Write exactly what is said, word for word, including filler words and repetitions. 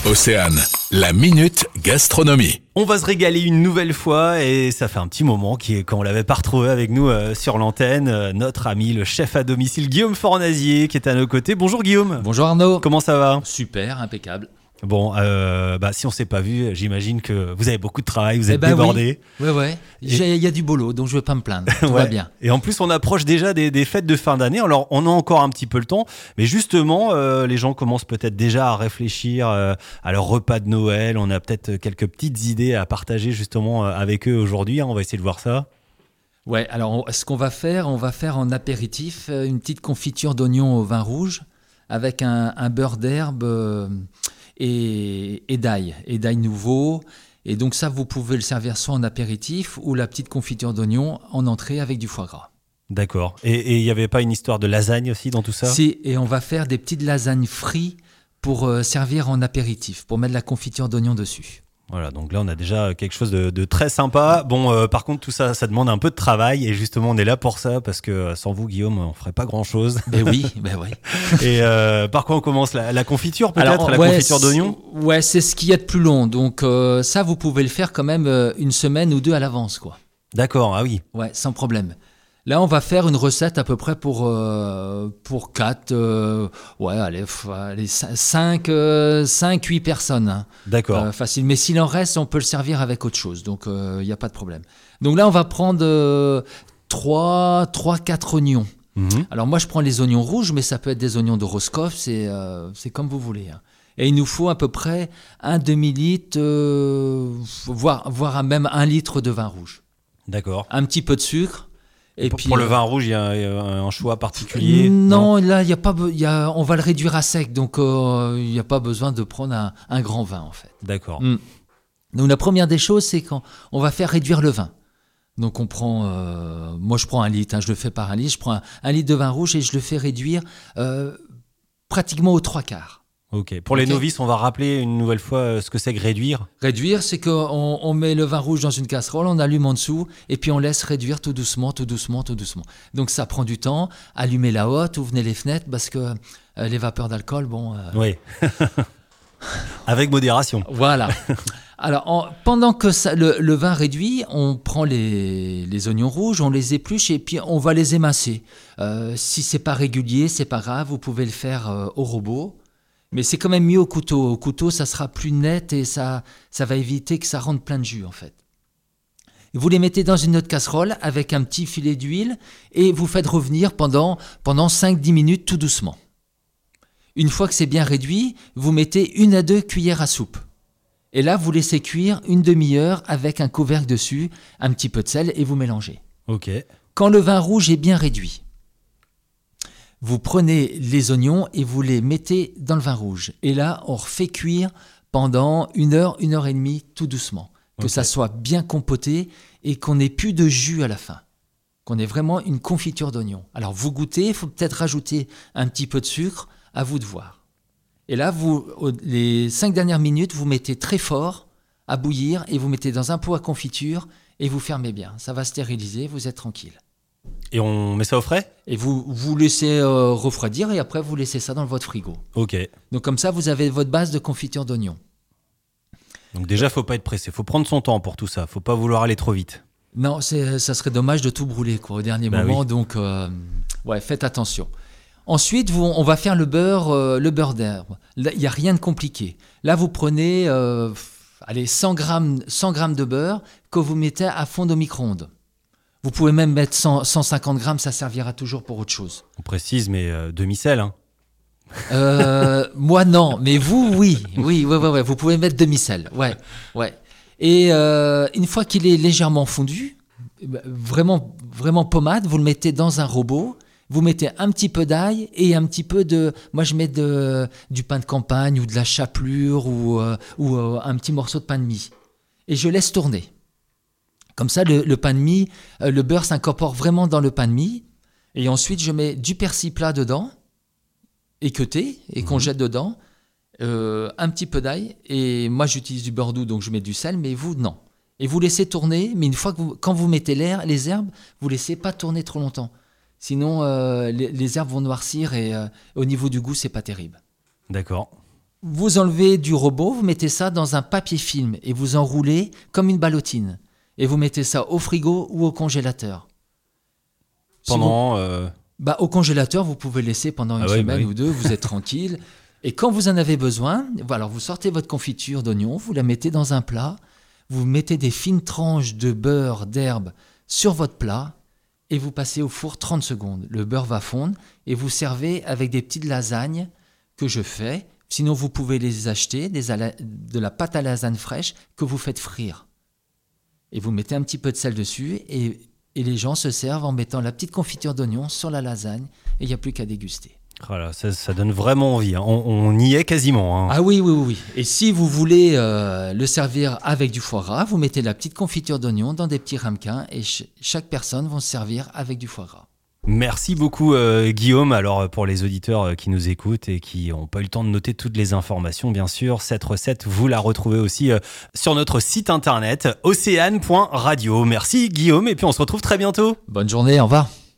Océane, la minute gastronomie. On va se régaler une nouvelle fois et ça fait un petit moment qu'on l'avait pas retrouvé avec nous euh, sur l'antenne. Euh, notre ami, le chef à domicile Guillaume Fornazier qui est à nos côtés. Bonjour Guillaume. Bonjour Arnaud. Comment ça va ? Super, impeccable. Bon, euh, bah, si on s'est pas vu, j'imagine que vous avez beaucoup de travail, vous êtes eh ben débordé. Oui, ouais, ouais. Il et... y a du boulot, donc je vais pas me plaindre. Tout ouais. va bien. Et en plus, on approche déjà des, des fêtes de fin d'année. Alors, on a encore un petit peu le temps, mais justement, euh, les gens commencent peut-être déjà à réfléchir euh, à leur repas de Noël. On a peut-être quelques petites idées à partager justement euh, avec eux aujourd'hui. Hein. On va essayer de voir ça. Ouais. Alors, on, ce qu'on va faire, on va faire en apéritif une petite confiture d'oignon au vin rouge avec un, un beurre d'herbe. Euh, Et, et d'ail, et d'ail nouveau. Et donc ça, vous pouvez le servir soit en apéritif ou la petite confiture d'oignon en entrée avec du foie gras. D'accord. Et il n'y avait pas une histoire de lasagne aussi dans tout ça ? Si, et on va faire des petites lasagnes frites pour euh, servir en apéritif, pour mettre la confiture d'oignon dessus. Voilà, donc là on a déjà quelque chose de, de très sympa. Bon, euh, par contre tout ça, ça demande un peu de travail et justement on est là pour ça parce que sans vous Guillaume, on ferait pas grand chose. Ben oui, ben oui. Et euh, par quoi on commence la, la confiture peut-être, Alors, la ouais, confiture d'oignon. Ouais, c'est ce qu'il y a de plus long. Donc euh, ça, vous pouvez le faire quand même euh, une semaine ou deux à l'avance, quoi. D'accord, ah oui. Ouais, sans problème. Là, on va faire une recette à peu près pour, euh, pour quatre, euh, ouais, allez, allez cinq, huit personnes. Hein. D'accord. Euh, facile. Mais s'il en reste, on peut le servir avec autre chose. Donc, il euh, n'y a pas de problème. Donc là, on va prendre euh, trois, quatre oignons. Mm-hmm. Alors moi, je prends les oignons rouges, mais ça peut être des oignons de Roscoff. C'est, euh, c'est comme vous voulez. Hein. Et il nous faut à peu près un demi-litre, euh, voire, voire même un litre de vin rouge. D'accord. Un petit peu de sucre. Et pour, puis, pour le vin rouge, il y a un choix particulier ? Non, non, là, il y a pas, y a, on va le réduire à sec, donc il euh, n'y a pas besoin de prendre un, un grand vin, en fait. D'accord. Mm. Donc la première des choses, c'est qu'on va faire réduire le vin. Donc on prend, euh, moi je prends un litre, hein, je le fais par un litre, je prends un, un litre de vin rouge et je le fais réduire euh, pratiquement aux trois quarts. Ok. Pour les okay. novices, on va rappeler une nouvelle fois ce que c'est que réduire. Réduire, c'est qu'on on met le vin rouge dans une casserole, on allume en dessous et puis on laisse réduire tout doucement, tout doucement, tout doucement. Donc ça prend du temps. Allumez la hotte, ouvrez les fenêtres parce que euh, les vapeurs d'alcool, bon. Euh... Oui. Avec modération. Voilà. Alors, en, pendant que ça, le, le vin réduit, on prend les, les oignons rouges, on les épluche et puis on va les émincer. Euh, si c'est pas régulier, c'est pas grave, vous pouvez le faire euh, au robot. Mais c'est quand même mieux au couteau. Au couteau, ça sera plus net et ça, ça va éviter que ça rentre plein de jus, en fait. Vous les mettez dans une autre casserole avec un petit filet d'huile et vous faites revenir pendant, pendant cinq à dix minutes tout doucement. Une fois que c'est bien réduit, vous mettez une à deux cuillères à soupe. Et là, vous laissez cuire une demi-heure avec un couvercle dessus, un petit peu de sel et vous mélangez. Ok. Quand le vin rouge est bien réduit, vous prenez les oignons et vous les mettez dans le vin rouge. Et là, on refait cuire pendant une heure, une heure et demie, tout doucement. Que okay. ça soit bien compoté et qu'on n'ait plus de jus à la fin. Qu'on ait vraiment une confiture d'oignon. Alors, vous goûtez, il faut peut-être rajouter un petit peu de sucre, à vous de voir. Et là, vous, les cinq dernières minutes, vous mettez très fort à bouillir et vous mettez dans un pot à confiture et vous fermez bien. Ça va stériliser, vous êtes tranquille. Et on met ça au frais ? Et vous vous laissez euh, refroidir et après vous laissez ça dans votre frigo. Ok. Donc comme ça, vous avez votre base de confiture d'oignon. Donc déjà, faut pas être pressé. Faut prendre son temps pour tout ça. Faut pas vouloir aller trop vite. Non, c'est, ça serait dommage de tout brûler quoi, au dernier bah moment. Oui. Donc, euh, ouais, faites attention. Ensuite, vous, on va faire le beurre, euh, le beurre d'herbe. Il n'y a rien de compliqué. Là, vous prenez euh, allez, cent grammes de beurre que vous mettez à fondre au micro-ondes. Vous pouvez même mettre cent, cent cinquante grammes, ça servira toujours pour autre chose. On précise, mais euh, demi-sel, hein. euh, Moi, non. Mais vous, oui. Oui, ouais, ouais, ouais. Vous pouvez mettre demi-sel. Ouais, ouais. Et euh, une fois qu'il est légèrement fondu, vraiment, vraiment pommade, vous le mettez dans un robot. Vous mettez un petit peu d'ail et un petit peu de... Moi, je mets de, du pain de campagne ou de la chapelure ou, euh, ou euh, un petit morceau de pain de mie. Et je laisse tourner. Comme ça, le, le pain de mie, euh, le beurre s'incorpore vraiment dans le pain de mie. Et ensuite, je mets du persil plat dedans, équeuté, et mmh. qu'on jette dedans, euh, un petit peu d'ail. Et moi, j'utilise du beurre doux, donc je mets du sel, mais vous, non. Et vous laissez tourner, mais une fois que vous, quand vous mettez l'air, les herbes, vous ne laissez pas tourner trop longtemps. Sinon, euh, les, les herbes vont noircir et euh, au niveau du goût, c'est pas terrible. D'accord. vous enlevez du robot, vous mettez ça dans un papier film et vous enroulez comme une ballotine. Et vous mettez ça au frigo ou au congélateur. Pendant... Si vous... euh... bah, au congélateur, vous pouvez laisser pendant une ah ouais, semaine bah oui. ou deux, vous êtes tranquille. Et quand vous en avez besoin, alors vous sortez votre confiture d'oignon, vous la mettez dans un plat, vous mettez des fines tranches de beurre, d'herbe sur votre plat et vous passez au four trente secondes. Le beurre va fondre et vous servez avec des petites lasagnes que je fais. Sinon, vous pouvez les acheter, des ala- de la pâte à lasagne fraîche que vous faites frire. Et vous mettez un petit peu de sel dessus et, et les gens se servent en mettant la petite confiture d'oignon sur la lasagne et il n'y a plus qu'à déguster. Voilà, ça, ça donne vraiment envie. Hein. On, on y est quasiment. Hein. Ah oui, oui, oui, oui. Et si vous voulez euh, le servir avec du foie gras, vous mettez la petite confiture d'oignon dans des petits ramequins et ch- chaque personne va se servir avec du foie gras. Merci beaucoup euh, Guillaume. Alors pour les auditeurs euh, qui nous écoutent et qui n'ont pas eu le temps de noter toutes les informations, bien sûr, cette recette, vous la retrouvez aussi euh, sur notre site internet océane point radio. Merci Guillaume et puis on se retrouve très bientôt. Bonne journée, au revoir.